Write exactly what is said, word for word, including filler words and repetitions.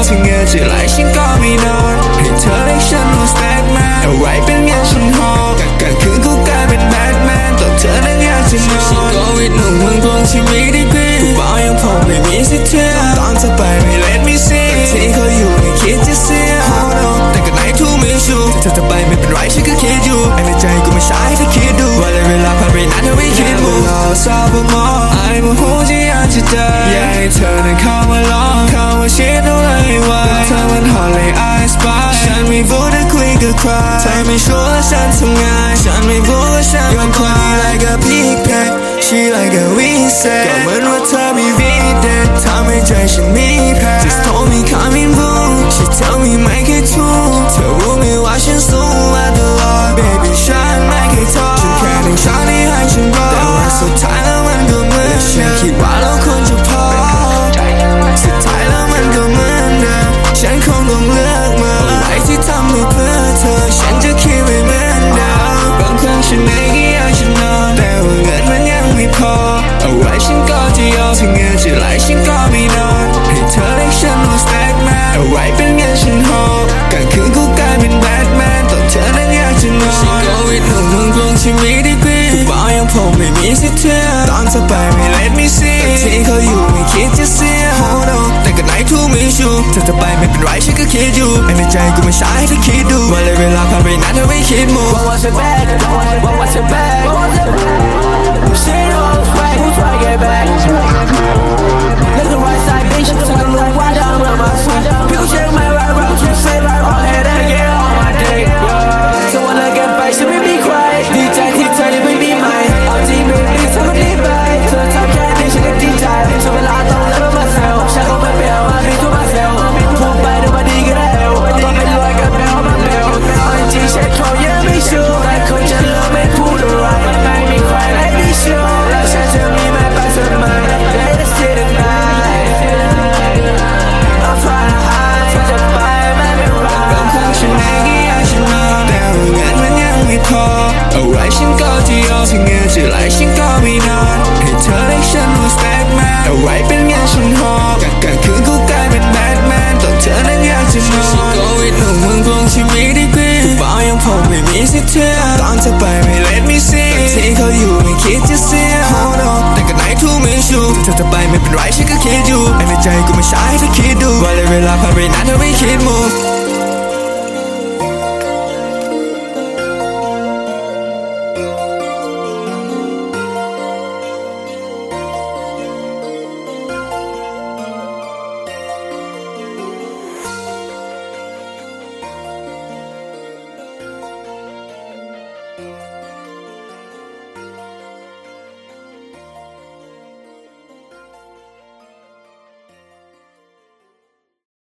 ถึงเงยจะไหลฉันก็ไม่นอนให้เธอเรียกฉันว่าสแตทแมนเอาไว้เป็นเงี้ยฉันหอบกลางคืนกูกลายเป็นแบทแมนตอนเธอนั้นอยากจะนอนฉันก็วิดหนุ่มเมืองกรุงที่มีดีกรีกูบอกยังพอไม่มีสิทธิ์เทียบตอนเธอไปไม่ let me see ที่เขาอยู่ไม่คิดจะเสีย Hold on แต่ก็ไหนทูไม่ชูถ้าเธอไปไม่เป็นไรฉันก็คิดอยู่ไอ้ในใจกูไม่ใช่ถ้าคิดดูว่าเลยเวลาผ่านไปนานเธอไม่คิดมูเราสาวบ่มองไอ้โมโหที่อยากจะเจออยากให้เธอนั้นเข้ามาลองเข้ามาชิดเอาเลยไว้เธอมันหอเลย I spy ฉันไม่พูดและคุยกับใครเธอไม่ชัวร์ฉันทำงานฉันไม่พูดว่าฉันเป็นใคร like a pig pack she like a reset ก็เหมือนว่าเธอมีวีเด็ดทำให้ใจฉันมีแพ้ just told me coming boom she tell me ไม่เคยถูกเธอรู้ไหมว่าฉันสู้มาตลอด baby ฉันไม่เคยท้อฉันแค่ต้องฉันที่ให้ฉันรอแต่ว่าสุดท้ายแล้วมันก็เหมือนฉันคิดว่าเราควรจะพอสุดท้ายแล้วมันก็เหมือนเดิมฉันคงต้องเลือกมาอะไรที่ทำให้เพื่อเธอฉันจะคิดไว้เหมือนเดิมบางครั้งฉันเองก็อยากจะนอนแต่ว่าเงินมันยังไม่พอเอาไว้ฉันก็จะยอมถึงเงินจะไหลฉันก็ไม่นอนให้เธอเรียกฉันว่าสแตทแมนเอาไว้เป็นเงินฉันหอบกลางคืนกูกลายเป็นแบทแมนตอนเธอนั้นอยากจะนอนฉันก็วิดหนุ่มเมืองกรุงที่มีดีกรีกูบอกยังพอไม่มีสิทธิ์เทียบตอนเธอไปไม่ let me see ที่เขาอยู่ไม่คิดจะเสีย Hold on แต่ก็ไหนทูไม่ชูเธอจะไปไม่เป็นไรฉันก็คิดอยู่ไอ้ในใจกูไม่ใช่ถ้าคิดดูว่าเลยเวลาผ่านไปนานเธอไม่คิดมู What was it bad? What was it bad? Say it all right, who's trying to get back? Look the right side, bitch, took a little while down on my feet. People check my right, right, you say right, all head and get on my dick. So when I get back, she made me cry. D J, T turn it, make me mine. I'll team it, me, so I'm deep back. To the top, can't be shit, D J. So when I don't live with myself, shut up my bell, I be to myself. Pull back, nobody get a hell. I'm in like a bell, my bell. I'm T-shirt, call, yeah, me sure. Like coach, I love me, pull the right. Make me cry, make me sure. Like shut to me, my best of mine. Let us sit tonight. I'm trying to hide, trying to buy, make me right. บางครั้งฉันเองก็อยากจะนอนแต่ว่าเงินมันยังไม่พอเอาไว้ฉันก็จะยอมถึงเงินจะไหลฉันก็ไม่นอนให้เธอเรียกฉันว่าสแตทแมนเอาไว้เป็นเงินฉันหอบกลางคืนกูกลายเป็นแบทแมนตอนเธอนั้นอยากจะนอนฉันก็วิดหนุ่มเมืองกรุงที่มีดีกรีกูบอกยังพอไม่มีสิทธิ์เทียบตอนเธอไปไม่ let me see ที่เขาอยู่ไม่คิดจะเสีย Hold on แต่ก็ไหนทูไม่ชูเธอจะไปไม่เป็นไรฉันก็คิดอยู่ไอ้ในใจกูไม่ใช่ถ้าคิดดูว่าเลยเวลาผ่านไปนานเธอไม่คิดมู